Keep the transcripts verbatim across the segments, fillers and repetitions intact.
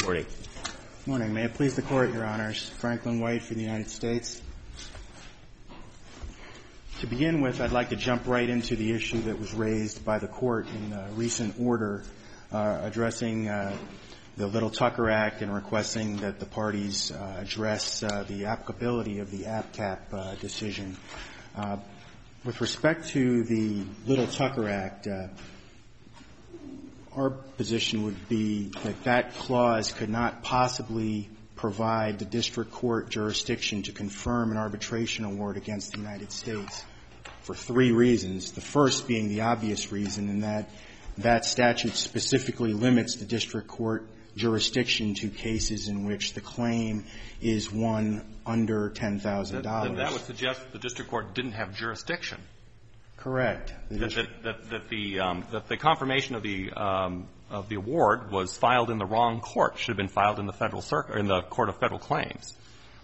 morning. Good morning. May it please the Court, Your Honors. Franklin White for the United States. To begin with, I'd like to jump right into the issue that was raised by the Court in the recent order uh, addressing uh, the Little Tucker Act and requesting that the parties uh, address uh, the applicability of the A P C A P uh, decision. Uh, with respect to the Little Tucker Act, uh, our position would be that that clause could not possibly provide the district court jurisdiction to confirm an arbitration award against the United States for three reasons. The first being the obvious reason, in that that statute specifically limits the district court jurisdiction to cases in which the claim is one under ten thousand dollars. Then that would suggest that the district court didn't have jurisdiction. Correct. That, that, that, that the um, that the confirmation of the um, of the award was filed in the wrong court. Should have been filed in the federal circuit, or in the Court of Federal Claims,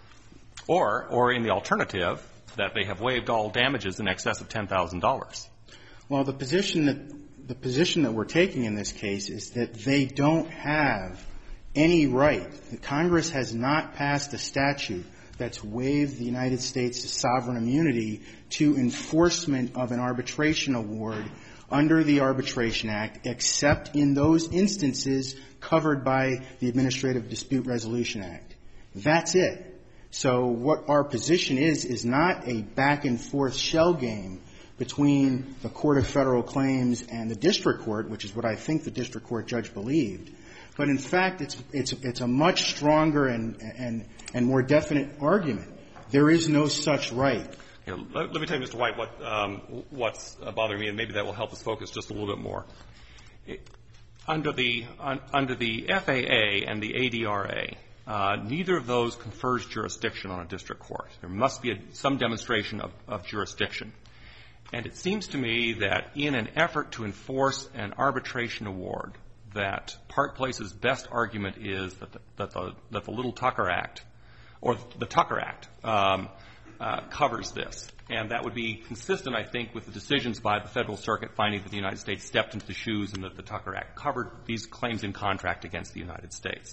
or or in the alternative that they have waived all damages in excess of ten thousand dollars. Well, the position that the position that we're taking in this case is that they don't have any right. Congress has not passed a statute that's waived the United States' sovereign immunity to enforcement of an arbitration award under the Arbitration Act, except in those instances covered by the Administrative Dispute Resolution Act. That's it. So what our position is, is not a back-and-forth shell game between the Court of Federal Claims and the district court, which is what I think the district court judge believed. But in fact, it's it's it's a much stronger and and and more definite argument. There is no such right. Here, let, let me tell you, Mister White, what um, what's bothering me, and maybe that will help us focus just a little bit more. It, under the un, under the F A A and the A D R A, uh, neither of those confers jurisdiction on a district court. There must be a, some demonstration of, of jurisdiction. And it seems to me that in an effort to enforce an arbitration award, that Park Place's best argument is that the, that the, that the Little Tucker Act, or the Tucker Act, um, uh, covers this. And that would be consistent, I think, with the decisions by the Federal Circuit finding that the United States stepped into the shoes and that the Tucker Act covered these claims in contract against the United States.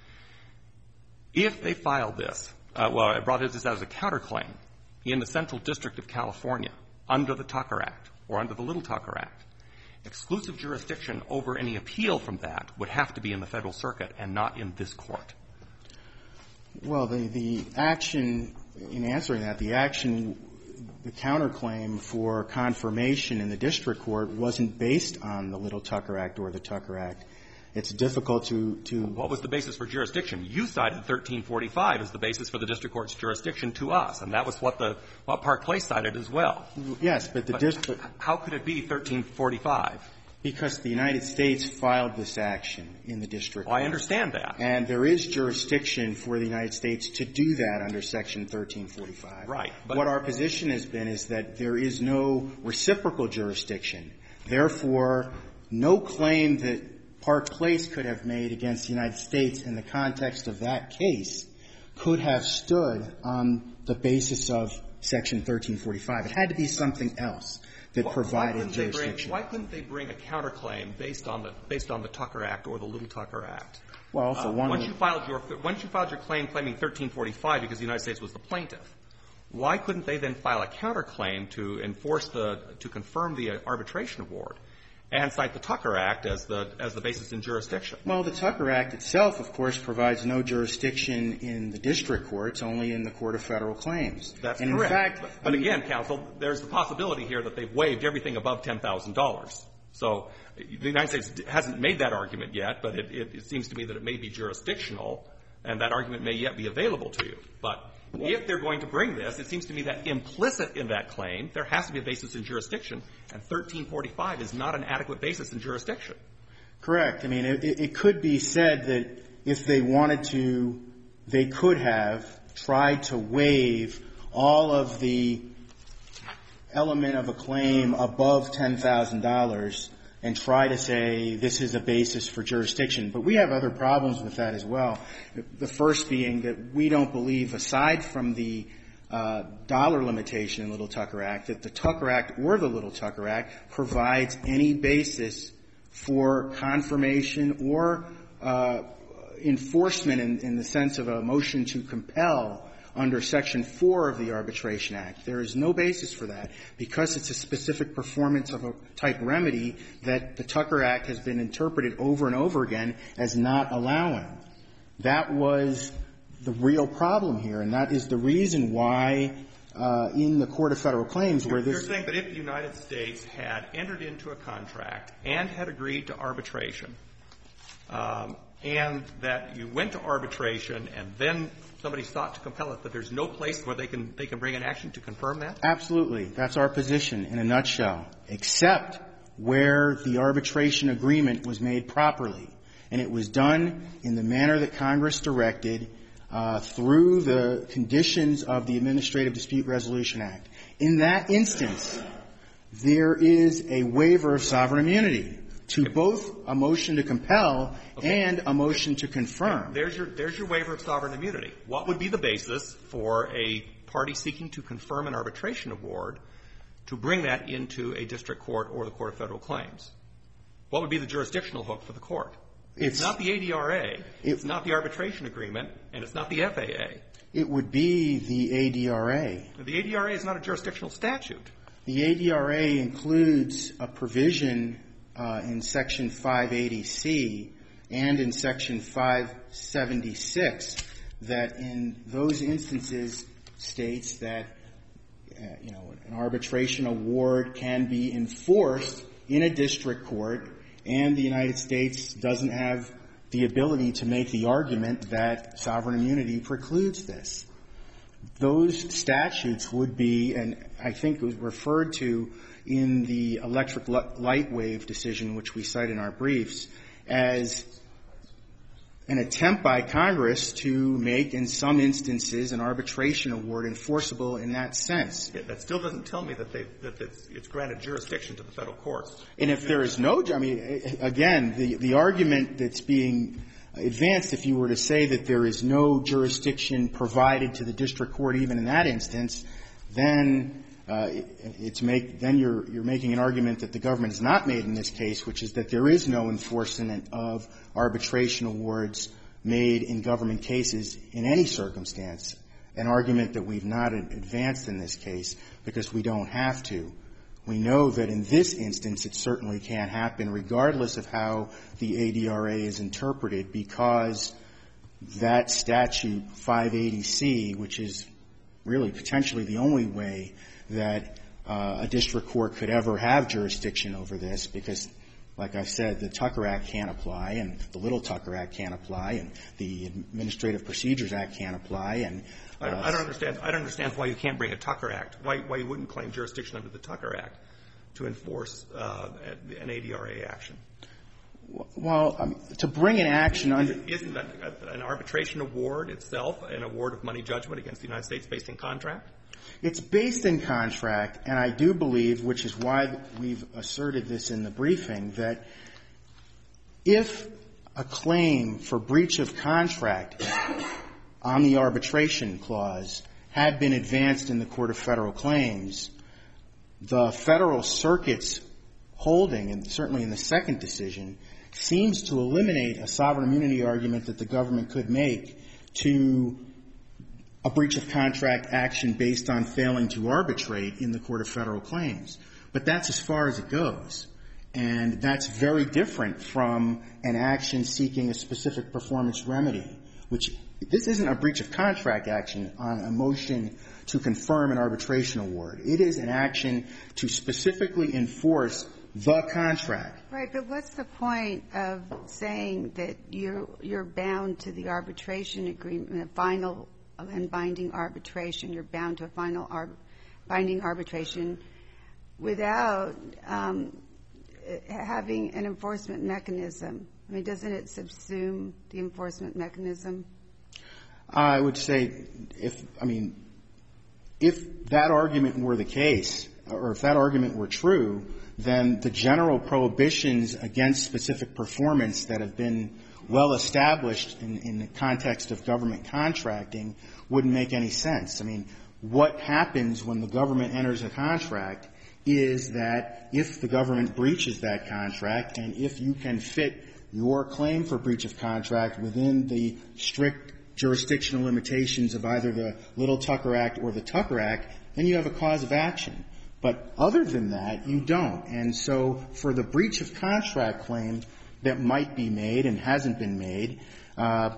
If they filed this, uh, well, I brought this as a counterclaim in the Central District of California under the Tucker Act or under the Little Tucker Act, exclusive jurisdiction over any appeal from that would have to be in the Federal Circuit and not in this court. Well, the, the action, in answering that, the action, the counterclaim for confirmation in the district court wasn't based on the Little Tucker Act or the Tucker Act. It's difficult to, to... What was the basis for jurisdiction? You cited thirteen forty-five as the basis for the district court's jurisdiction to us, and that was what the, what Park Place cited as well. Yes, but the district... How could it be thirteen forty-five? Because the United States filed this action in the district court. Well, I understand that. And there is jurisdiction for the United States to do that under Section thirteen forty-five. Right. But what our position has been is that there is no reciprocal jurisdiction. Therefore, no claim that Park Place could have made against the United States in the context of that case could have stood on the basis of Section thirteen forty-five. It had to be something else that provided jurisdiction. Why couldn't they bring a counterclaim based on the based on the Tucker Act or the Little Tucker Act? Well, for uh, one, once you filed your once you filed your claim claiming thirteen forty-five because the United States was the plaintiff, why couldn't they then file a counterclaim to enforce the to confirm the arbitration award and cite the Tucker Act as the as the basis in jurisdiction? Well, the Tucker Act itself, of course, provides no jurisdiction in the district courts, only in the Court of Federal Claims. That's and correct. In fact, but, but again, counsel, there's the possibility here that they've waived everything above ten thousand dollars. So the United States hasn't made that argument yet, but it, it, it seems to me that it may be jurisdictional, and that argument may yet be available to you. But if they're going to bring this, it seems to me that implicit in that claim, there has to be a basis in jurisdiction, and thirteen forty-five is not an adequate basis in jurisdiction. Correct. I mean, it, it could be said that if they wanted to, they could have tried to waive all of the element of a claim above ten thousand dollars and try to say this is a basis for jurisdiction. But we have other problems with that as well. The first being that we don't believe, aside from the uh, dollar limitation in Little Tucker Act, that the Tucker Act or the Little Tucker Act provides any basis for confirmation or uh, enforcement in, in the sense of a motion to compel under Section four of the Arbitration Act. There is no basis for that because it's a specific performance of a type remedy that the Tucker Act has been interpreted over and over again as not allowing. That was the real problem here, and that is the reason why uh, in the Court of Federal Claims where this... You're saying that if the United States had entered into a contract and had agreed to arbitration, um, and that you went to arbitration and then somebody sought to compel it, that there's no place where they can they can bring an action to confirm that? Absolutely. That's our position in a nutshell, except where the arbitration agreement was made properly. And it was done in the manner that Congress directed uh, through the conditions of the Administrative Dispute Resolution Act. In that instance, there is a waiver of sovereign immunity to both a motion to compel okay. and a motion to confirm. There's your, there's your waiver of sovereign immunity. What would be the basis for a party seeking to confirm an arbitration award to bring that into a district court or the Court of Federal Claims? What would be the jurisdictional hook for the court? It's, it's not the A D R A, it, it's not the arbitration agreement, and it's not the F A A. It would be the A D R A. The A D R A is not a jurisdictional statute. The A D R A includes a provision Uh, in Section five eighty C and in Section five seventy-six that in those instances states that, uh, you know, an arbitration award can be enforced in a district court and the United States doesn't have the ability to make the argument that sovereign immunity precludes this. Those statutes would be, and I think it was referred to in the electric light wave decision, which we cite in our briefs, as an attempt by Congress to make, in some instances, an arbitration award enforceable in that sense. Yeah, that still doesn't tell me that, they, that it's, it's granted jurisdiction to the federal courts. And if there is no, I mean, again, the, the argument that's being advanced, if you were to say that there is no jurisdiction provided to the district court even in that instance, then Uh, it's make, then you're, you're making an argument that the government has not made in this case, which is that there is no enforcement of arbitration awards made in government cases in any circumstance, an argument that we've not advanced in this case because we don't have to. We know that in this instance it certainly can't happen regardless of how the A D R A is interpreted because that statute, five eighty C, which is really potentially the only way that uh, a district court could ever have jurisdiction over this because, like I said, the Tucker Act can't apply and the Little Tucker Act can't apply and the Administrative Procedures Act can't apply. And uh, I, don't, I don't understand. I don't understand why you can't bring a Tucker Act. Why, why you wouldn't claim jurisdiction under the Tucker Act to enforce uh, an A D R A action? Well, um, to bring an action under isn't that an arbitration award itself an award of money judgment against the United States based in contract? It's based in contract, and I do believe, which is why we've asserted this in the briefing, that if a claim for breach of contract on the arbitration clause had been advanced in the Court of Federal Claims, the Federal Circuit's holding, and certainly in the second decision, seems to eliminate a sovereign immunity argument that the government could make to a breach of contract action based on failing to arbitrate in the Court of Federal Claims. But that's as far as it goes. And that's very different from an action seeking a specific performance remedy, which this isn't a breach of contract action on a motion to confirm an arbitration award. It is an action to specifically enforce the contract. Right, but what's the point of saying that you're, you're bound to the arbitration agreement, a final and binding arbitration, you're bound to a final ar- binding arbitration without um, having an enforcement mechanism? I mean, doesn't it subsume the enforcement mechanism? I would say if, I mean, if that argument were the case, or if that argument were true, then the general prohibitions against specific performance that have been well established in, in the context of government contracting wouldn't make any sense. I mean, what happens when the government enters a contract is that if the government breaches that contract and if you can fit your claim for breach of contract within the strict jurisdictional limitations of either the Little Tucker Act or the Tucker Act, then you have a cause of action. But other than that, you don't. And so for the breach of contract claim that might be made and hasn't been made, uh,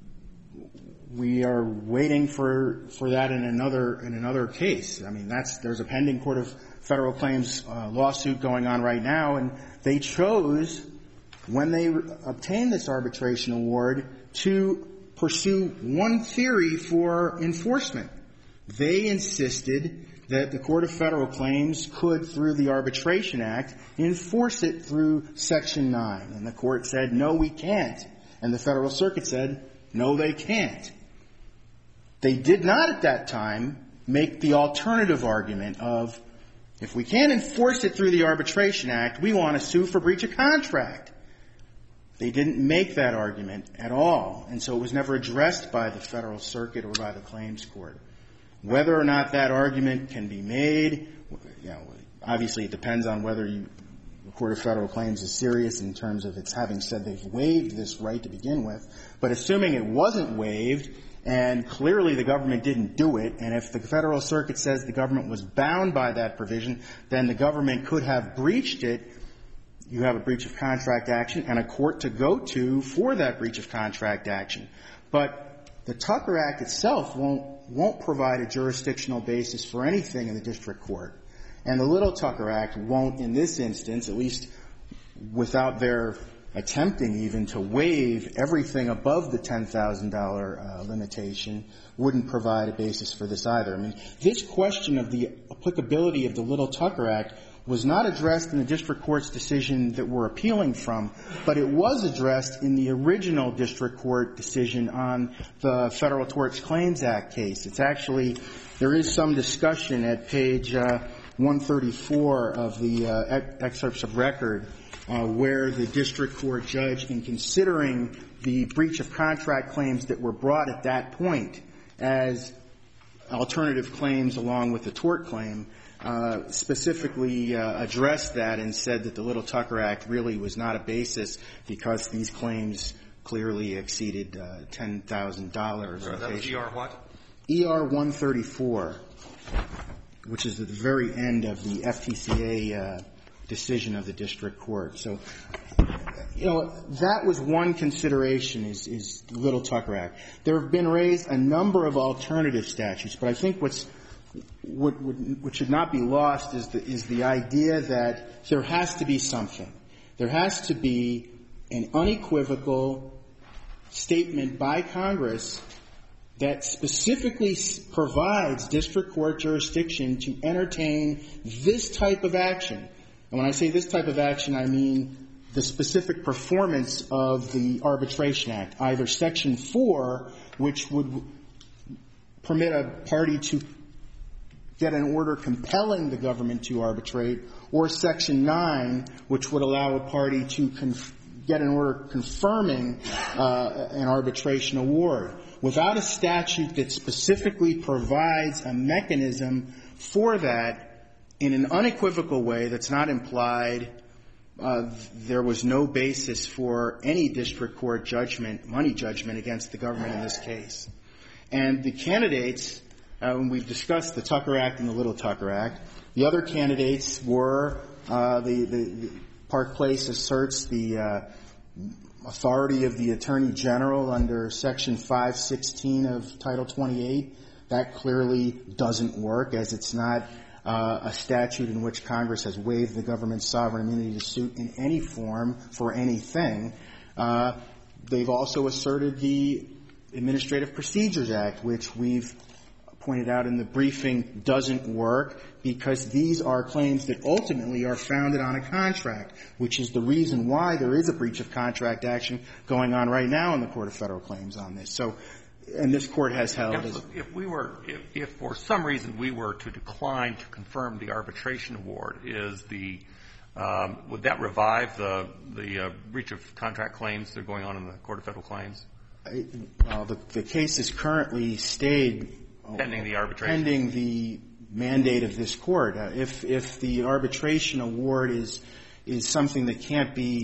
we are waiting for, for that in another, in another case. I mean, that's, there's a pending Court of Federal Claims uh, lawsuit going on right now, and they chose, when they re- obtained this arbitration award, to pursue one theory for enforcement. They insisted that the Court of Federal Claims could, through the Arbitration Act, enforce it through Section nine. And the Court said, no, we can't. And the Federal Circuit said, no, they can't. They did not at that time make the alternative argument of, if we can't enforce it through the Arbitration Act, we want to sue for breach of contract. They didn't make that argument at all, and so it was never addressed by the Federal Circuit or by the Claims Court. Whether or not that argument can be made, you know, obviously it depends on whether you, the Court of Federal Claims is serious in terms of its having said they've waived this right to begin with. But assuming it wasn't waived, and clearly the government didn't do it, and if the Federal Circuit says the government was bound by that provision, then the government could have breached it. You have a breach of contract action and a court to go to for that breach of contract action. But the Tucker Act itself won't, won't provide a jurisdictional basis for anything in the district court. And the Little Tucker Act won't in this instance, at least without their attempting even to waive everything above the ten thousand dollars uh, limitation, wouldn't provide a basis for this either. I mean, this question of the applicability of the Little Tucker Act was not addressed in the district court's decision that we're appealing from, but it was addressed in the original district court decision on the Federal Tort Claims Act case. It's actually, there is some discussion at page uh, one thirty-four of the uh, ex- excerpts of record uh, where the district court judge, in considering the breach of contract claims that were brought at that point as alternative claims along with the tort claim, Uh, specifically uh, addressed that and said that the Little Tucker Act really was not a basis because these claims clearly exceeded uh, ten thousand dollars. So that was E R what? E R one thirty-four, which is at the very end of the F T C A uh, decision of the district court. So, you know, that was one consideration is, is the Little Tucker Act. There have been raised a number of alternative statutes, but I think what's What, what should not be lost is the, is the idea that there has to be something. There has to be an unequivocal statement by Congress that specifically provides district court jurisdiction to entertain this type of action. And when I say this type of action, I mean the specific performance of the Arbitration Act, either Section four, which would permit a party to get an order compelling the government to arbitrate, or Section nine, which would allow a party to conf- get an order confirming uh, an arbitration award. Without a statute that specifically provides a mechanism for that in an unequivocal way that's not implied, uh, there was no basis for any district court judgment, money judgment against the government in this case. And the candidates, Uh, when we've discussed the Tucker Act and the Little Tucker Act, the other candidates were uh, the, the, the Park Place asserts the uh, authority of the Attorney General under Section five sixteen of Title twenty-eight. That clearly doesn't work, as it's not uh, a statute in which Congress has waived the government's sovereign immunity to suit in any form for anything. Uh, they've also asserted the Administrative Procedures Act, which we've pointed out in the briefing doesn't work because these are claims that ultimately are founded on a contract, which is the reason why there is a breach of contract action going on right now in the Court of Federal Claims on this. So, and this Court has held. As, if we were, if, if for some reason we were to decline to confirm the arbitration award, is the um, would that revive the the uh, breach of contract claims that are going on in the Court of Federal Claims? I, well, the, the case is currently stayed. Pending the arbitration. Pending the mandate of this court. Uh, if if the arbitration award is is something that can't be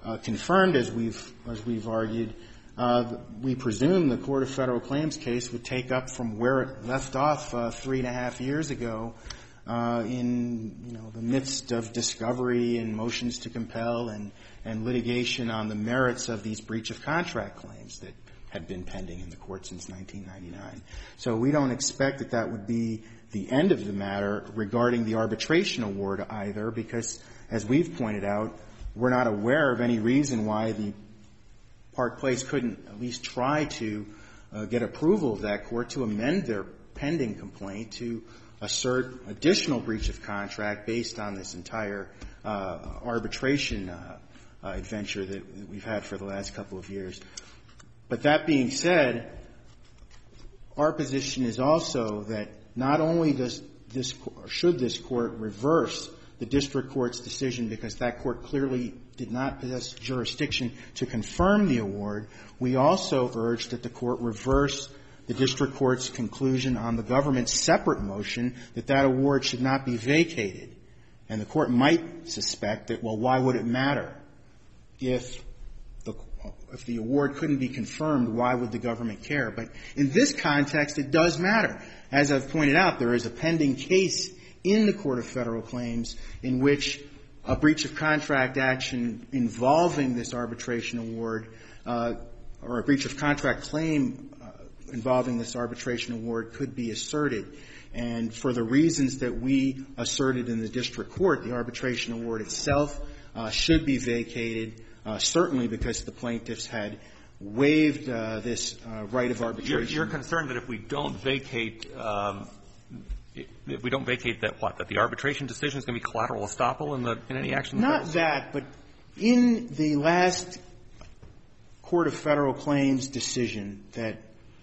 uh, confirmed, as we've, as we've argued, uh, we presume the Court of Federal Claims case would take up from where it left off uh, three and a half years ago uh, in, you know, the midst of discovery and motions to compel and, and litigation on the merits of these breach of contract claims that had been pending in the court since nineteen ninety-nine. So we don't expect that that would be the end of the matter regarding the arbitration award either, because, as we've pointed out, we're not aware of any reason why the Park Place couldn't at least try to uh, get approval of that court to amend their pending complaint to assert additional breach of contract based on this entire uh, arbitration uh, uh, adventure that, that we've had for the last couple of years. But that being said, our position is also that not only does this, or should this court reverse the district court's decision because that court clearly did not possess jurisdiction to confirm the award, we also urge that the court reverse the district court's conclusion on the government's separate motion that that award should not be vacated. And the court might suspect that, well, why would it matter? If the, if the award couldn't be confirmed, why would the government care? But in this context, it does matter. As I've pointed out, there is a pending case in the Court of Federal Claims in which a breach of contract action involving this arbitration award uh, or a breach of contract claim uh, involving this arbitration award could be asserted. And for the reasons that we asserted in the district court, the arbitration award itself uh, should be vacated, uh, certainly because the plaintiffs had waived uh, this uh, right of arbitration. You're, you're concerned that if we don't vacate um, if we don't vacate that, what, that the arbitration decision is going to be collateral estoppel in, the, in any action? Not that, but in the last Court of Federal Claims decision that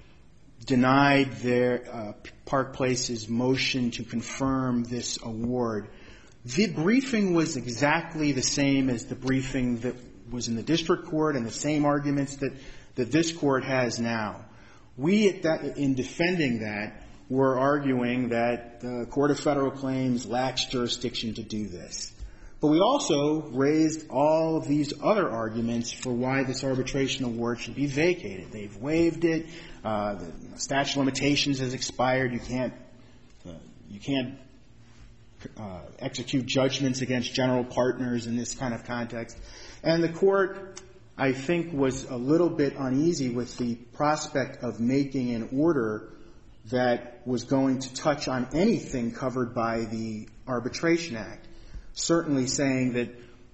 denied their uh, Park Place's motion to confirm this award, the briefing was exactly the same as the briefing that was in the district court and the same arguments that, that this court has now. We, at that, in defending that, were arguing that the Court of Federal Claims lacks jurisdiction to do this. But we also raised all of these other arguments for why this arbitration award should be vacated. They've waived it. Uh, the statute of limitations has expired. You can't, uh, you can't uh, execute judgments against general partners in this kind of context. And the court, I think, was a little bit uneasy with the prospect of making an order that was going to touch on anything covered by the Arbitration Act, certainly saying that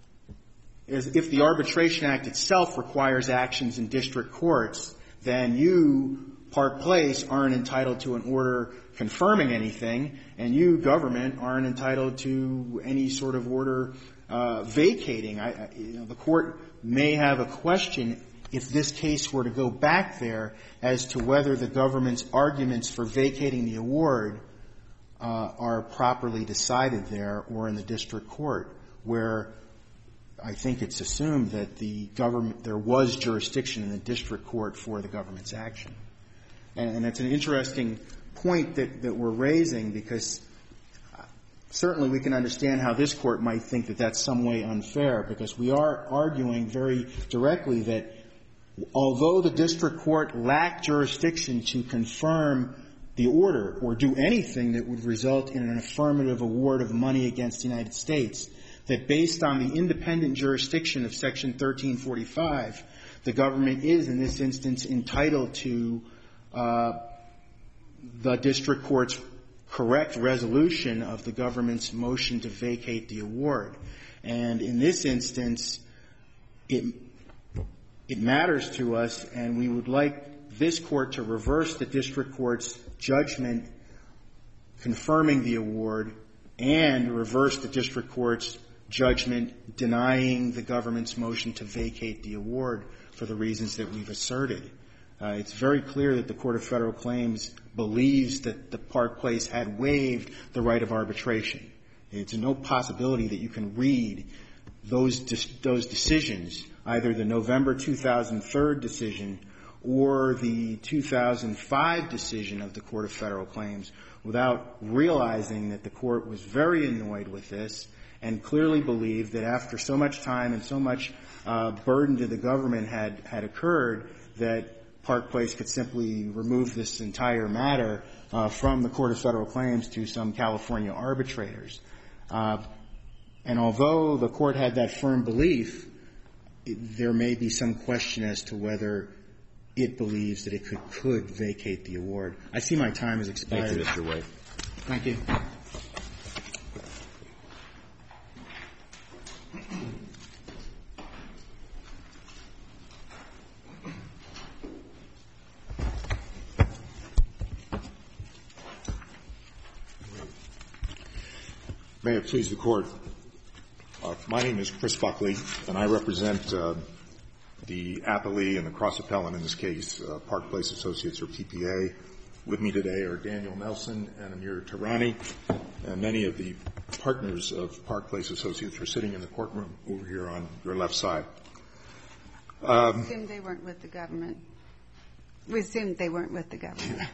as if the Arbitration Act itself requires actions in district courts, then you, Park Place, aren't entitled to an order confirming anything, and you, government, aren't entitled to any sort of order uh, vacating. I, I, you know, the court may have a question if this case were to go back there as to whether the government's arguments for vacating the award uh, are properly decided there or in the district court, where I think it's assumed that the government, there was jurisdiction in the district court for the government's action. And, and it's an interesting point that, that we're raising, because certainly we can understand how this court might think that that's some way unfair, because we are arguing very directly that although the district court lacked jurisdiction to confirm the order or do anything that would result in an affirmative award of money against the United States, that based on the independent jurisdiction of Section thirteen forty-five, the government is, in this instance, entitled to uh, the district court's correct resolution of the government's motion to vacate the award. And in this instance, it It matters to us, and we would like this court to reverse the district court's judgment confirming the award and reverse the district court's judgment denying the government's motion to vacate the award for the reasons that we've asserted. Uh, it's very clear that the Court of Federal Claims believes that the Park Place had waived the right of arbitration. It's no possibility that you can read those those decisions, either the November two thousand three decision or the two thousand five decision of the Court of Federal Claims, without realizing that the court was very annoyed with this and clearly believed that after so much time and so much uh, burden to the government had, had occurred, that Park Place could simply remove this entire matter uh, from the Court of Federal Claims to some California arbitrators. Uh, and although the Court had that firm belief, it, there may be some question as to whether it believes that it could, could vacate the award. I see my time has expired. Thank you, Mister White. Thank you. May it please the Court. Uh, my name is Chris Buckley, and I represent uh, the appellee and the cross-appellant in this case, uh, Park Place Associates, or P P A. With me today are Daniel Nelson and Amir Tarani, and many of the partners of Park Place Associates are sitting in the courtroom over here on your left side. Um, we assumed they weren't with the government. We assumed they weren't with the government.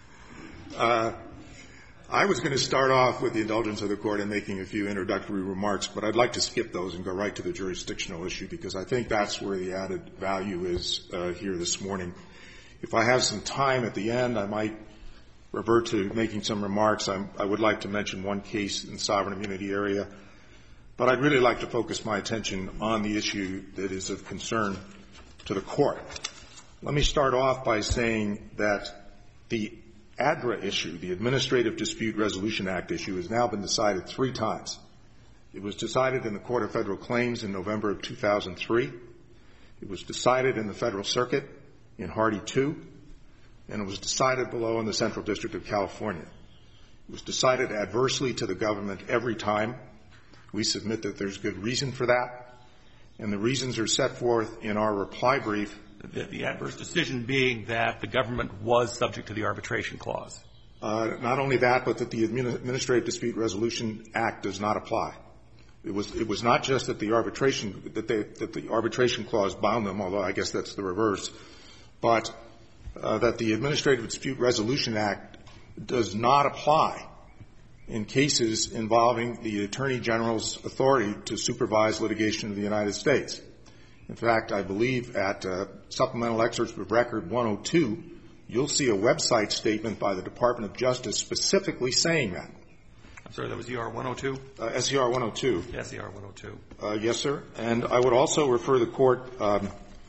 uh, I was going to start off with the indulgence of the Court in making a few introductory remarks, but I'd like to skip those and go right to the jurisdictional issue because I think that's where the added value is uh, here this morning. If I have some time at the end, I might revert to making some remarks. I'm, I would like to mention one case in the sovereign immunity area, but I'd really like to focus my attention on the issue that is of concern to the Court. Let me start off by saying that the A D R A issue, the Administrative Dispute Resolution Act issue, has now been decided three times. It was decided in the Court of Federal Claims in November of two thousand three. It was decided in the Federal Circuit in Hardy two, and it was decided below in the Central District of California. It was decided adversely to the government every time. We submit that there's good reason for that, and the reasons are set forth in our reply brief. The, the adverse decision being that the government was subject to the arbitration clause. Uh, not only that, but that the Administrative Dispute Resolution Act does not apply. It was, it was not just that the arbitration, that, they, that the arbitration clause bound them, although I guess that's the reverse, but uh, that the Administrative Dispute Resolution Act does not apply in cases involving the Attorney General's authority to supervise litigation of the United States. In fact, I believe at uh, Supplemental Excerpts of Record one oh two, you'll see a website statement by the Department of Justice specifically saying that. I'm sorry, that was E R one oh two? Uh, S E R one oh two. S E R one oh two. Uh, yes, sir. And I would also refer the Court um,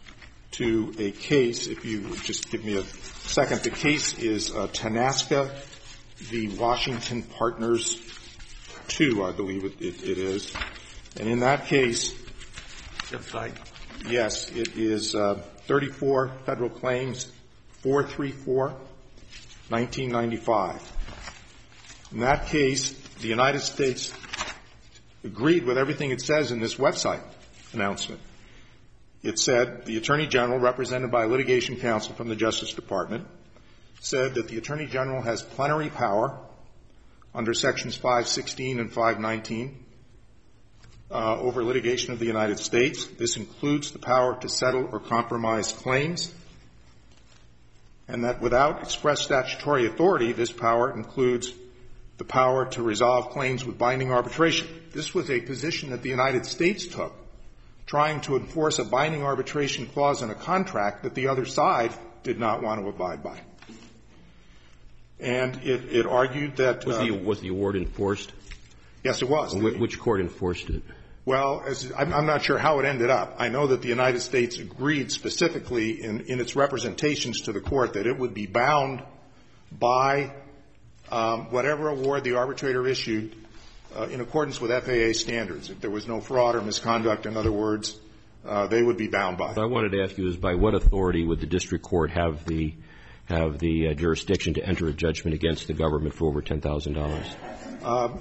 to a case, if you would just give me a second. The case is uh, Tanaska v. Washington Partners two, I believe it, it, it is. And in that case, website. Yes, it is uh, thirty-four Federal Claims four thirty-four, nineteen ninety-five. In that case, the United States agreed with everything it says in this website announcement. It said the Attorney General, represented by litigation counsel from the Justice Department, said that the Attorney General has plenary power under Sections five sixteen and five nineteen Uh, over litigation of the United States. This includes the power to settle or compromise claims, and that without express statutory authority, this power includes the power to resolve claims with binding arbitration. This was a position that the United States took, trying to enforce a binding arbitration clause in a contract that the other side did not want to abide by. And it, it argued that... Was, uh, the, was the award enforced? Yes, it was. Wh- which court enforced it? Well, as, I'm, I'm not sure how it ended up. I know that the United States agreed specifically in, in its representations to the Court that it would be bound by um, whatever award the arbitrator issued uh, in accordance with F A A standards. If there was no fraud or misconduct, in other words, uh, they would be bound by. What I wanted to ask you is by what authority would the district court have the have the uh, jurisdiction to enter a judgment against the government for over ten thousand dollars? Um,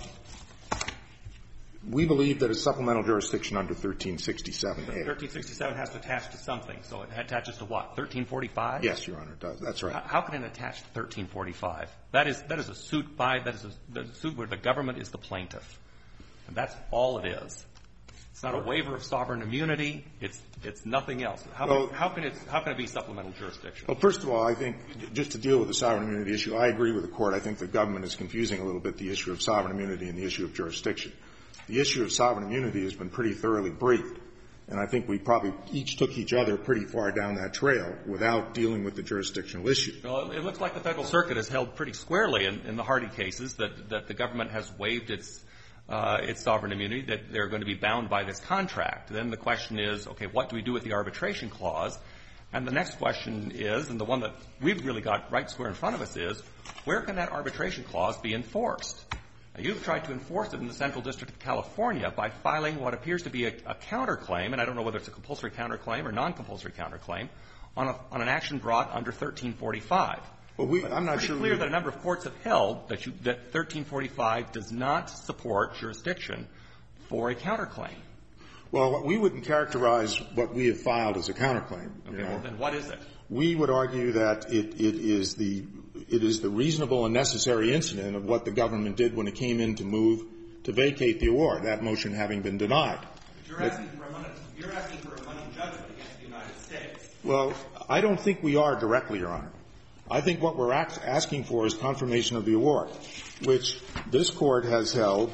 We believe that a supplemental jurisdiction under thirteen sixty-seven. thirteen sixty-seven has to attach to something, so it attaches to what? thirteen forty-five? Yes, Your Honor, it does. That's right. How can it attach to thirteen forty-five? That is that is a suit by that is a, that is a suit where the government is the plaintiff, and that's all it is. It's not a waiver of sovereign immunity. It's it's nothing else. How, well, can, how can it how can it be supplemental jurisdiction? Well, first of all, I think just to deal with the sovereign immunity issue, I agree with the Court. I think the government is confusing a little bit the issue of sovereign immunity and the issue of jurisdiction. the issue of sovereign immunity has been pretty thoroughly briefed. And I think we probably each took each other pretty far down that trail without dealing with the jurisdictional issue. Well, it looks like the Federal Circuit has held pretty squarely in, in the Hardy cases that, that the government has waived its, uh, its sovereign immunity, that they're going to be bound by this contract. Then the question is, okay, what do we do with the arbitration clause? And the next question is, and the one that we've really got right square in front of us is, where can that arbitration clause be enforced? Now, you've tried to enforce it in the Central District of California by filing what appears to be a, a counterclaim, and I don't know whether it's a compulsory counterclaim or non-compulsory counterclaim, on, a, on an action brought under thirteen forty-five. Well, we, I'm not it's sure. It's clear that a number of courts have held that, you, that thirteen forty-five does not support jurisdiction for a counterclaim. Well, we wouldn't characterize what we have filed as a counterclaim. Okay, you know. well, then what is it? We would argue that it, it is the it is the reasonable and necessary incident of what the government did when it came in to move to vacate the award, that motion having been denied. But you're asking for a money, you're asking for a money judgment against the United States. Well, I don't think we are directly, Your Honor. I think what we're asking for is confirmation of the award, which this Court has held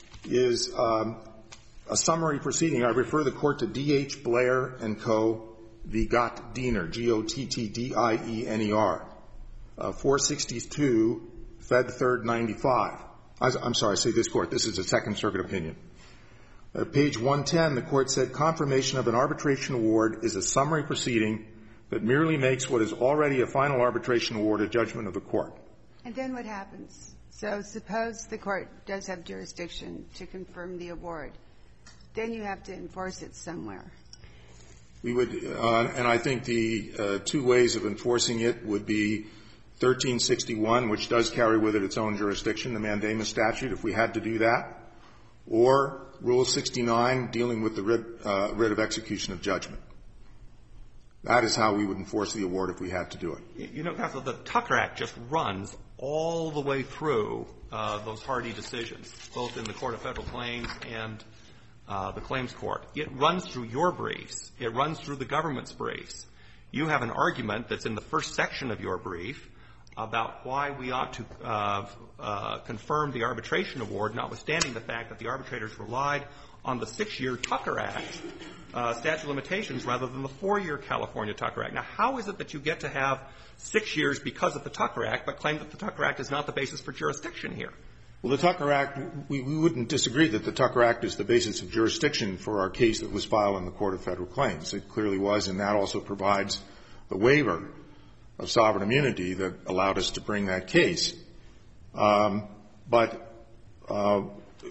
is um, a summary proceeding. I refer the Court to D H. Blair and Co. v. Gott-Diener, G O T T D I E N E R, uh, four sixty-two, Fed third ninety-five. I, I'm sorry, I say this Court. This is a Second Circuit opinion. Uh, page one ten, the Court said, confirmation of an arbitration award is a summary proceeding that merely makes what is already a final arbitration award a judgment of the Court. And then what happens? So suppose the Court does have jurisdiction to confirm the award. Then you have to enforce it somewhere. We would, uh, and I think the uh, two ways of enforcing it would be thirteen sixty-one, which does carry with it its own jurisdiction, the mandamus statute, if we had to do that, or Rule sixty-nine, dealing with the writ, uh, writ of execution of judgment. That is how we would enforce the award if we had to do it. You know, Counsel, the Tucker Act just runs all the way through uh, those Hardy decisions, both in the Court of Federal Claims and uh, the Claims Court. It runs through your briefs. It runs through the government's briefs. You have an argument that's in the first section of your brief about why we ought to uh, uh, confirm the arbitration award, notwithstanding the fact that the arbitrators relied on the six-year Tucker Act uh, statute of limitations rather than the four-year California Tucker Act. Now, how is it that you get to have six years because of the Tucker Act, but claim that the Tucker Act is not the basis for jurisdiction here? Well, the Tucker Act, we, we wouldn't disagree that the Tucker Act is the basis of jurisdiction for our case that was filed in the Court of Federal Claims. It clearly was, and that also provides the waiver of sovereign immunity that allowed us to bring that case. Um, but uh,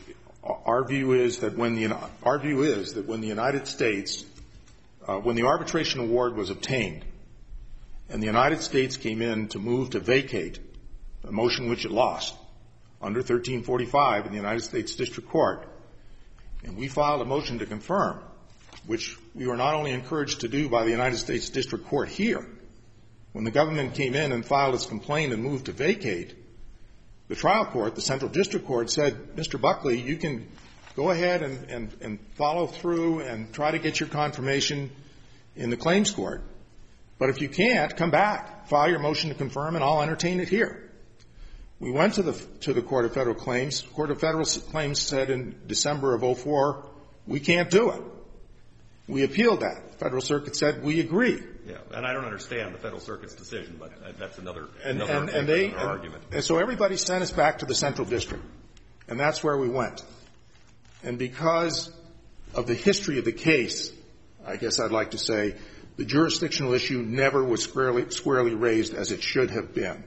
our view is that when the our view is that when the United States, uh, when the arbitration award was obtained, and the United States came in to move to vacate a motion which it lost under thirteen forty-five in the United States District Court, and we filed a motion to confirm, which we were not only encouraged to do by the United States District Court here. When the government came in and filed its complaint and moved to vacate, the trial court, the Central District Court, said, Mister Buckley, you can go ahead and, and, and follow through and try to get your confirmation in the claims court. But if you can't, come back, file your motion to confirm, and I'll entertain it here. We went to the, to the Court of Federal Claims. The Court of Federal Claims said in December of oh four, we can't do it. We appealed that. The Federal Circuit said, we agree. Yeah, and I don't understand the Federal Circuit's decision, but that's another, and, another, and, and they, another argument. And, and so everybody sent us back to the Central District, and that's where we went. And because of the history of the case, I guess I'd like to say, the jurisdictional issue never was squarely, squarely raised as it should have been.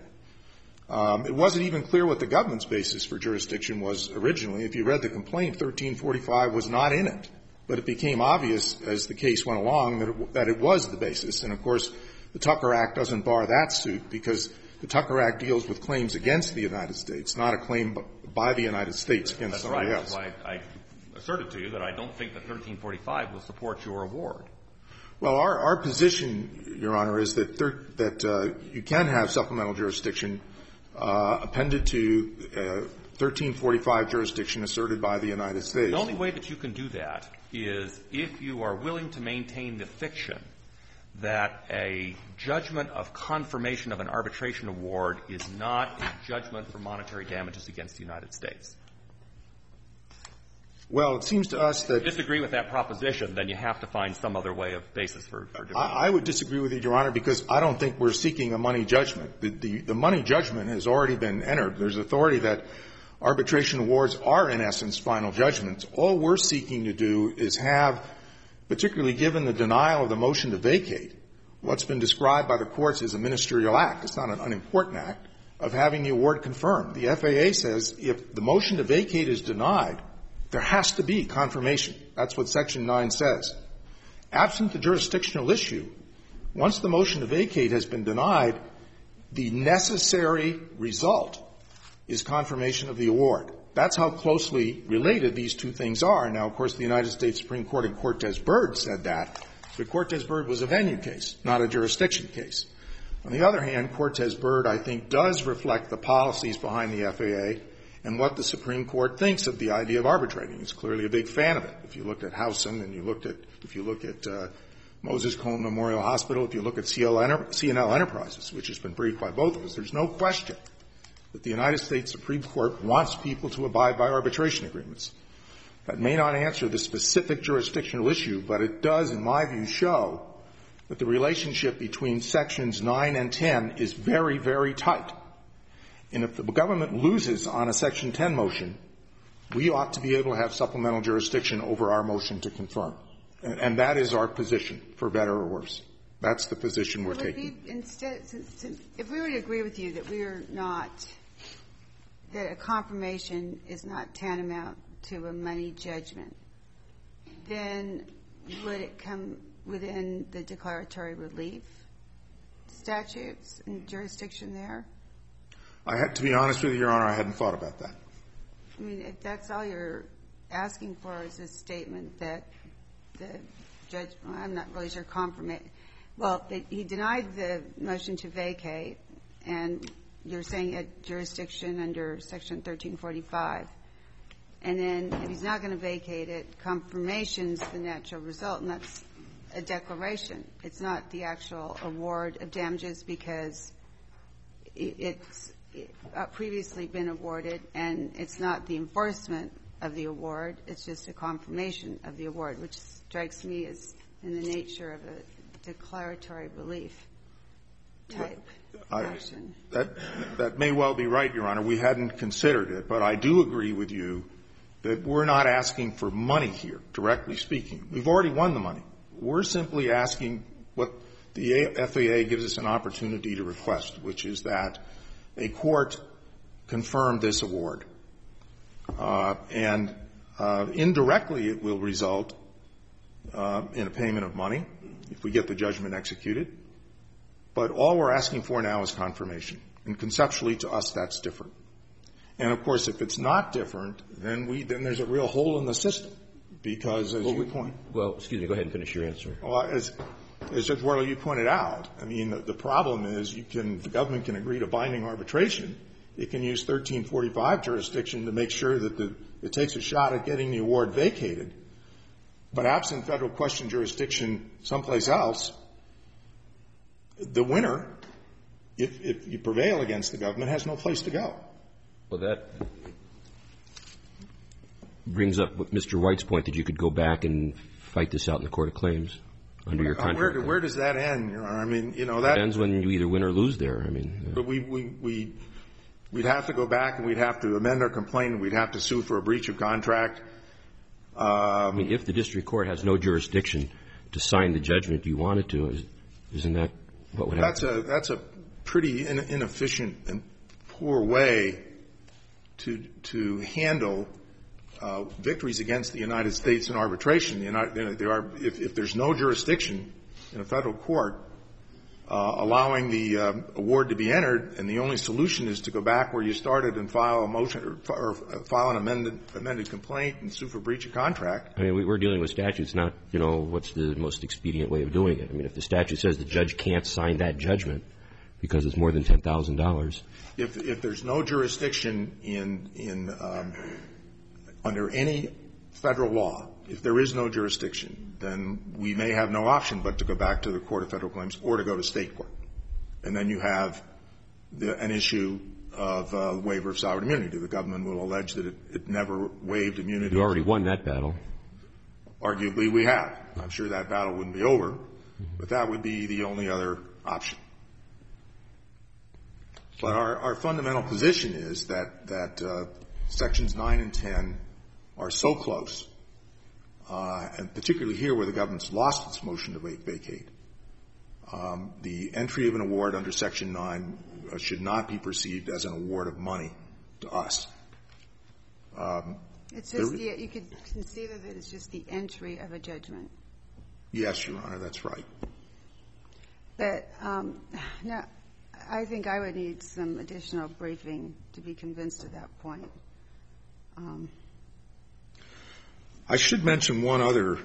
Um, it wasn't even clear what the government's basis for jurisdiction was originally. If you read the complaint, thirteen forty-five was not in it. But it became obvious as the case went along that it, that it was the basis. And, of course, the Tucker Act doesn't bar that suit because the Tucker Act deals with claims against the United States, not a claim by the United States against That's somebody right. else. That's why I asserted to you that I don't think that thirteen forty-five will support your award. Well, our, our position, Your Honor, is that, thir- that uh, you can have supplemental jurisdiction uh, appended to uh, thirteen forty-five jurisdiction asserted by the United States. The only way that you can do that is if you are willing to maintain the fiction that a judgment of confirmation of an arbitration award is not a judgment for monetary damages against the United States. Well, it seems to us that — If you disagree with that proposition, then you have to find some other way of basis for, for doing it. I, I would disagree with you, Your Honor, because I don't think we're seeking a money judgment. The, the, the money judgment has already been entered. There's authority that arbitration awards are, in essence, final judgments. All we're seeking to do is have, particularly given the denial of the motion to vacate, what's been described by the courts as a ministerial act — it's not an unimportant act — of having the award confirmed. The F A A says if the motion to vacate is denied, there has to be confirmation. That's what Section nine says. Absent the jurisdictional issue, once the motion to vacate has been denied, the necessary result is confirmation of the award. That's how closely related these two things are. Now, of course, the United States Supreme Court in Cortez Byrd said that, but Cortez Byrd was a venue case, not a jurisdiction case. On the other hand, Cortez Byrd, I think, does reflect the policies behind the F A A and what the Supreme Court thinks of the idea of arbitrating. It's clearly a big fan of it. If you looked at Howson and you looked at, if you look at uh, Moses Cone Memorial Hospital, if you look at C N L Enterprises, which has been briefed by both of us, there's no question that the United States Supreme Court wants people to abide by arbitration agreements. That may not answer the specific jurisdictional issue, but it does, in my view, show that the relationship between Sections nine and ten is very, very tight. And if the government loses on a Section ten motion, we ought to be able to have supplemental jurisdiction over our motion to confirm. And, and that is our position, for better or worse. That's the position we're Would taking. Be, instead, since, if we were to agree with you that we are not, that a confirmation is not tantamount to a money judgment, then would it come within the declaratory relief statutes and jurisdiction there? I had, to be honest with you, Your Honor, I hadn't thought about that. I mean, if that's all you're asking for is a statement that the judge, well, I'm not really sure, confirmation. Well, they, he denied the motion to vacate, and you're saying at jurisdiction under Section thirteen forty-five. And then if he's not going to vacate it, confirmation's the natural result, and that's a declaration. It's not the actual award of damages because it's previously been awarded, and it's not the enforcement of the award. It's just a confirmation of the award, which strikes me as in the nature of a declaratory relief type I, action. That, that may well be right, Your Honor. We hadn't considered it, but I do agree with you that we're not asking for money here, directly speaking. We've already won the money. We're simply asking what the F A A gives us an opportunity to request, which is that a court confirm this award. Uh, and uh, indirectly it will result uh, in a payment of money if we get the judgment executed. But all we're asking for now is confirmation. And conceptually, to us, that's different. And, of course, if it's not different, then we then there's a real hole in the system because, as well, you point — Well, excuse me. Go ahead and finish your answer. Well, as, as Judge Worley, you pointed out, I mean, the, the problem is you can — the government can agree to binding arbitration. It can use thirteen forty-five jurisdiction to make sure that the, it takes a shot at getting the award vacated. But absent federal question jurisdiction someplace else, the winner, if, if you prevail against the government, has no place to go. Well, that brings up Mister White's point that you could go back and fight this out in the Court of Claims under your contract. Uh, where, where does that end, Your Honor? I mean, you know, that it ends when you either win or lose there. I mean, uh, but we, we, we, we'd have to go back and we'd have to amend our complaint and we'd have to sue for a breach of contract. Um, I mean, if the district court has no jurisdiction to sign the judgment you want it to, is, isn't that what would happen? That's a that's a pretty in, inefficient and poor way to to handle uh, victories against the United States in arbitration. The United, there are if, if there's no jurisdiction in a federal court uh, allowing the uh, award to be entered, and the only solution is to go back where you started and file a motion or, or file an amended amended complaint and sue for breach of contract. I mean, we, we're dealing with statutes, not, you know, what's the most expedient way of doing it. I mean, if the statute says the judge can't sign that judgment because it's more than ten thousand dollars. If, if there's no jurisdiction in, in, um, under any federal law, if there is no jurisdiction, then we may have no option but to go back to the Court of Federal Claims or to go to state court. And then you have the, an issue of uh, waiver of sovereign immunity. The government will allege that it, it never waived immunity. You already won that battle. Arguably, we have. I'm sure that battle wouldn't be over, mm-hmm. but that would be the only other option. But our, our fundamental position is that, that uh, Sections nine and ten are so close, uh, and particularly here where the government's lost its motion to vacate, um, the entry of an award under Section nine uh, should not be perceived as an award of money to us. Um, it's just the, you could conceive of it as just the entry of a judgment. Yes, Your Honor, that's right. But um, now, I think I would need some additional briefing to be convinced of that point. Um, I should mention one other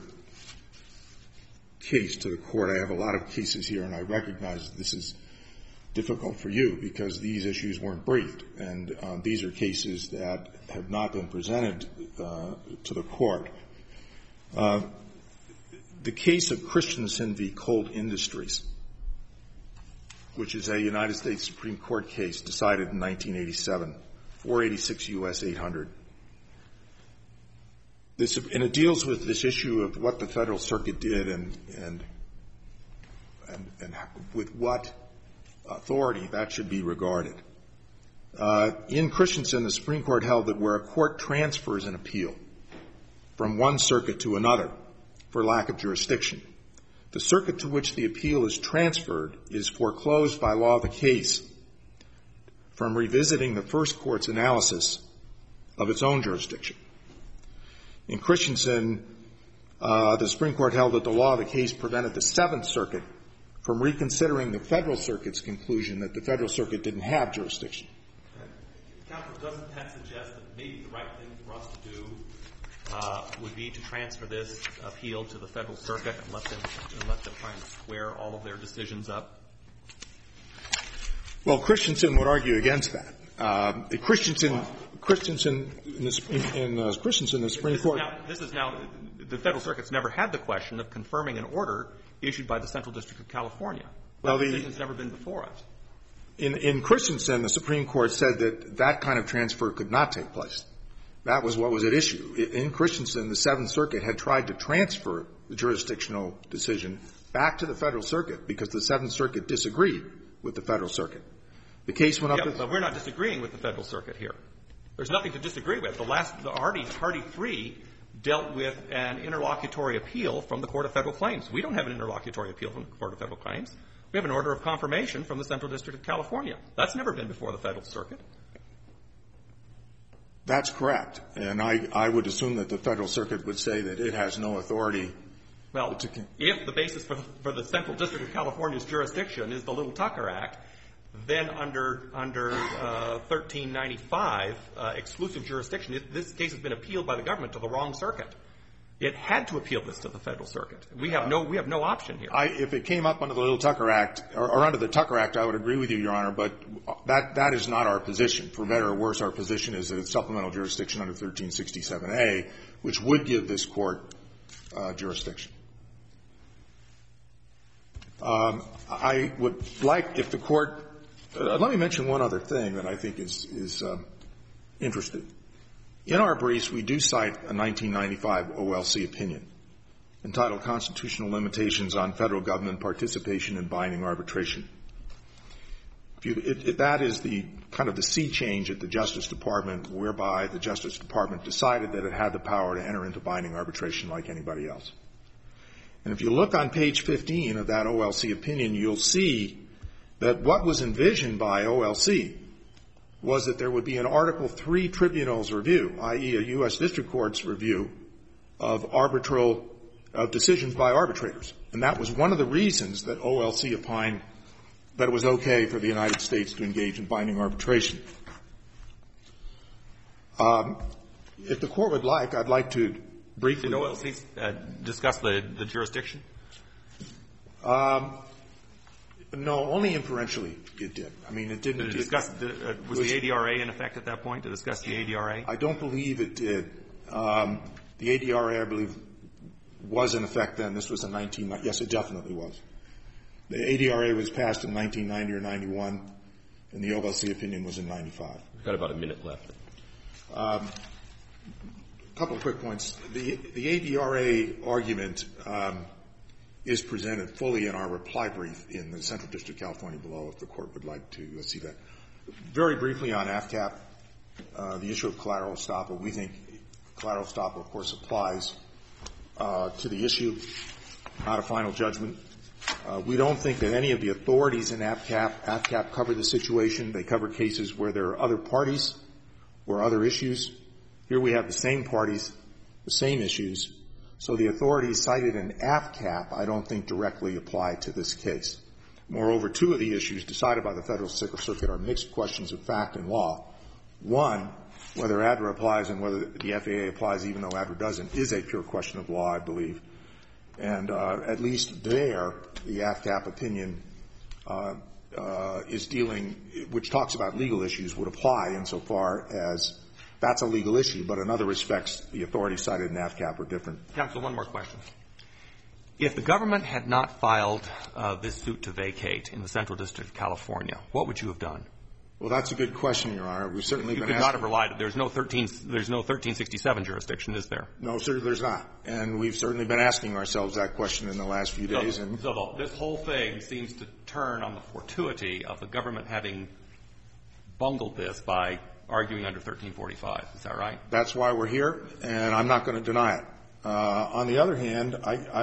case to the Court. I have a lot of cases here, and I recognize this is difficult for you because these issues weren't briefed, and uh, these are cases that have not been presented uh, to the Court. Uh, the case of Christensen v. Colt Industries, which is a United States Supreme Court case decided in nineteen eighty-seven, four eighty-six U S eight hundred. This, and it deals with this issue of what the Federal Circuit did and, and, and, and with what authority that should be regarded. Uh, in Christensen, the Supreme Court held that where a court transfers an appeal from one circuit to another for lack of jurisdiction, the circuit to which the appeal is transferred is foreclosed by law of the case from revisiting the first court's analysis of its own jurisdiction. In Christensen, uh, the Supreme Court held that the law of the case prevented the Seventh Circuit from reconsidering the Federal Circuit's conclusion that the Federal Circuit didn't have jurisdiction. Counsel, doesn't that suggest that maybe the right thing for us to do uh, would be to transfer this appeal to the Federal Circuit and let them, and let them try and square all of their decisions up? Well, Christensen would argue against that. Uh, Christensen, Christensen, in, the, in uh, Christensen, the Supreme this Court. Is now, this is now the Federal Circuit's never had the question of confirming an order issued by the Central District of California. Well, that the decision's never been before us. In, in Christensen, the Supreme Court said that that kind of transfer could not take place. That was what was at issue. In Christensen, the Seventh Circuit had tried to transfer the jurisdictional decision back to the Federal Circuit because the Seventh Circuit disagreed with the Federal Circuit. The case went up yeah, to... But we're not disagreeing with the Federal Circuit here. There's nothing to disagree with. The last, the Hardy, Hardy three dealt with an interlocutory appeal from the Court of Federal Claims. We don't have an interlocutory appeal from the Court of Federal Claims. We have an order of confirmation from the Central District of California. That's never been before the Federal Circuit. That's correct. And I, I would assume that the Federal Circuit would say that it has no authority. Well, to, if the basis for the, for the Central District of California's jurisdiction is the Little Tucker Act, then under under uh, thirteen ninety-five, uh, exclusive jurisdiction, it, this case has been appealed by the government to the wrong circuit. It had to appeal this to the Federal Circuit. We have no we have no option here. I, if it came up under the Little Tucker Act or, or under the Tucker Act, I would agree with you, Your Honor. But that that is not our position. For better or worse, our position is that it's supplemental jurisdiction under thirteen sixty-seven A, which would give this court uh, jurisdiction. Um, I would like if the court. Uh, let me mention one other thing that I think is is um, interesting. In our briefs, we do cite a nineteen ninety-five O L C opinion entitled Constitutional Limitations on Federal Government Participation in Binding Arbitration. If you, it, it, that is the kind of the sea change at the Justice Department whereby the Justice Department decided that it had the power to enter into binding arbitration like anybody else. And if you look on page fifteen of that O L C opinion, you'll see that what was envisioned by O L C was that there would be an Article three tribunal's review, that is a U S District Court's review of arbitral of decisions by arbitrators. And that was one of the reasons that O L C opined that it was okay for the United States to engage in binding arbitration. Um, if the Court would like, I'd like to briefly... Did O L C uh, discuss the, the jurisdiction? Um, no, only inferentially it did. I mean, it didn't... Did it discuss, did, uh, was, was the A D R A in effect at that point to discuss the A D R A? I don't believe it did. Um, the A D R A, I believe, was in effect then. This was in nineteen... Yes, it definitely was. The A D R A was passed in nineteen ninety or ninety-one. and the O L C opinion was in ninety-five. We've got about a minute left. Um, a couple of quick points. The, the A D R A argument um, is presented fully in our reply brief in the Central District of California below, if the Court would like to uh, see that. Very briefly on AFCAP, uh, the issue of collateral estoppel. We think collateral estoppel, of course, applies uh, to the issue, not a final judgment. Uh, we don't think that any of the authorities in AFCAP, AFCAP cover the situation. They cover cases where there are other parties or other issues. Here we have the same parties, the same issues. So the authorities cited in AFCAP, I don't think directly apply to this case. Moreover, two of the issues decided by the Federal Circuit are mixed questions of fact and law. One, whether A D R A applies and whether the F A A applies even though A D R A doesn't, is a pure question of law, I believe. And uh, at least there, the AFCAP opinion uh, uh, is dealing, which talks about legal issues, would apply insofar as that's a legal issue, but in other respects, the authorities cited in AFCAP are different. Counsel, one more question. If the government had not filed uh, this suit to vacate in the Central District of California, what would you have done? Well, that's a good question, Your Honor. We've certainly you been could asking. not have relied. There's no thirteen. There's no thirteen sixty-seven jurisdiction, is there? No, sir, there's not. And we've certainly been asking ourselves that question in the last few days. So, and so this whole thing seems to turn on the fortuity of the government having bungled this by arguing under thirteen forty-five. Is that right? That's why we're here, and I'm not going to deny it. Uh, on the other hand, I, I,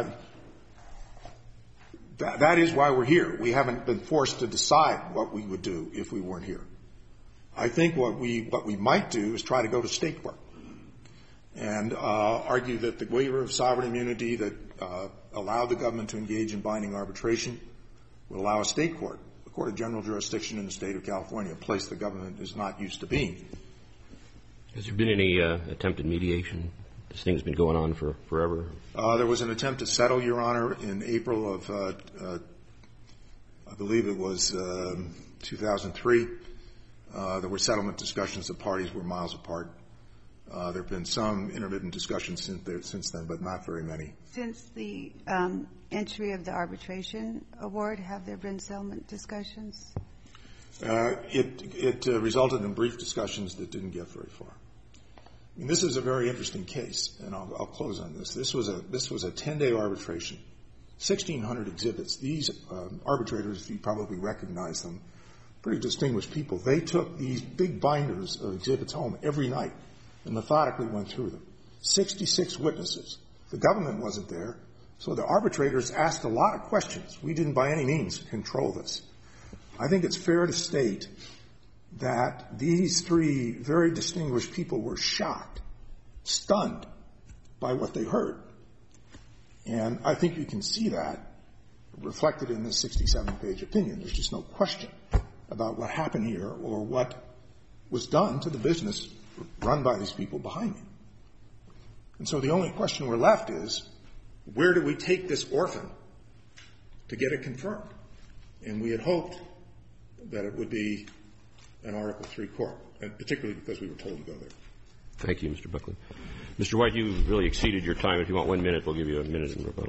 that, that is why we're here. We haven't been forced to decide what we would do if we weren't here. I think what we what we might do is try to go to state court and uh, argue that the waiver of sovereign immunity that uh, allowed the government to engage in binding arbitration would allow a state court, the court of general jurisdiction in the state of California, a place the government is not used to being. Has there been any uh, attempt at mediation? This thing's been going on for forever. Uh, there was an attempt to settle, Your Honor, in April of, uh, uh, I believe it was uh, two thousand three. Uh, there were settlement discussions. The parties were miles apart. Uh, there have been some intermittent discussions since, there, since then, but not very many. Since the um, entry of the arbitration award, have there been settlement discussions? Uh, it it uh, resulted in brief discussions that didn't get very far. I mean, this is a very interesting case, and I'll, I'll close on this. This was a this was a ten-day arbitration, sixteen hundred exhibits. These um, arbitrators, you probably recognize them, pretty distinguished people. They took these big binders of exhibits home every night and methodically went through them. sixty-six witnesses. The government wasn't there, so the arbitrators asked a lot of questions. We didn't by any means control this. I think it's fair to state that these three very distinguished people were shocked, stunned by what they heard. And I think you can see that reflected in this sixty-seven page opinion. There's just no question about what happened here or what was done to the business run by these people behind me. And so the only question we're left is, where do we take this orphan to get it confirmed? And we had hoped that it would be an Article three court, and particularly because we were told to go there. Thank you, Mister Buckley. Mister White, you really exceeded your time. If you want one minute, we'll give you a minute in rebuttal.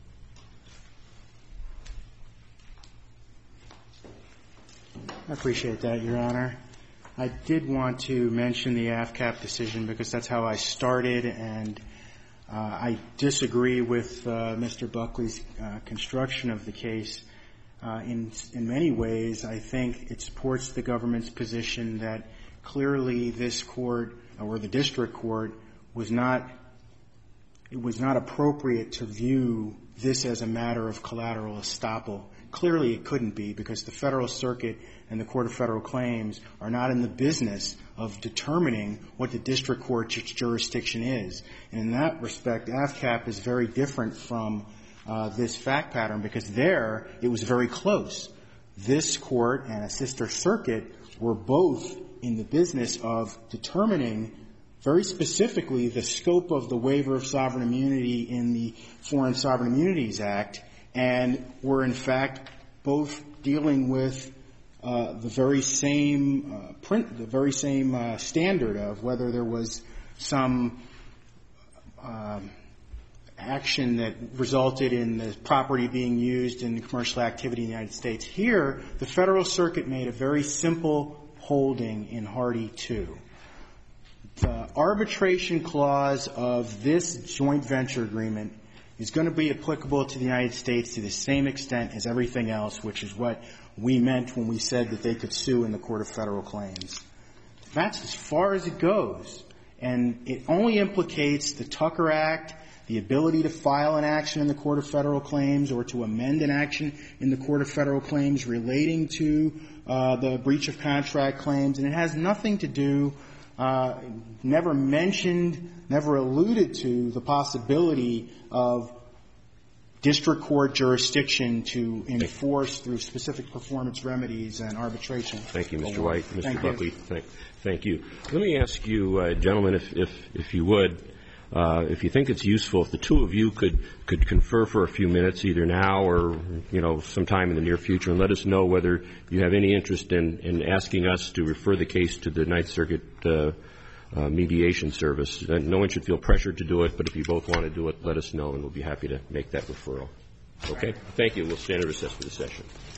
I appreciate that, Your Honor. I did want to mention the AFCAP decision because that's how I started, and uh, I disagree with uh, Mister Buckley's uh, construction of the case. Uh, in, in many ways, I think it supports the government's position that clearly this court or the district court was not, it was not appropriate to view this as a matter of collateral estoppel. Clearly it couldn't be because the Federal Circuit and the Court of Federal Claims are not in the business of determining what the district court's jurisdiction is. And in that respect, AFCAP is very different from uh, this fact pattern because there it was very close. This court and a sister circuit were both in the business of determining very specifically the scope of the waiver of sovereign immunity in the Foreign Sovereign Immunities Act, and were in fact both dealing with uh, the very same uh, print, the very same uh, standard of whether there was some um, action that resulted in the property being used in commercial activity in the United States. Here, the Federal Circuit made a very simple holding in Hardy two. The arbitration clause of this joint venture agreement is going to be applicable to the United States to the same extent as everything else, which is what we meant when we said that they could sue in the Court of Federal Claims. That's as far as it goes. And it only implicates the Tucker Act, the ability to file an action in the Court of Federal Claims or to amend an action in the Court of Federal Claims relating to uh, the breach of contract claims. And it has nothing to do, uh, never mentioned, never alluded to the possibility of district court jurisdiction to enforce through specific performance remedies and arbitration. Thank you, Mister White. Mister Thank Buckley, you. Thank, thank you. Let me ask you, uh, gentlemen, if, if, if you would, uh, if you think it's useful, if the two of you could, could confer for a few minutes, either now or, you know, sometime in the near future, and let us know whether you have any interest in, in asking us to refer the case to the Ninth Circuit uh, Uh, mediation service. And no one should feel pressured to do it, but if you both want to do it, let us know, and we'll be happy to make that referral. Okay? Thank you. We'll stand at recess for the session.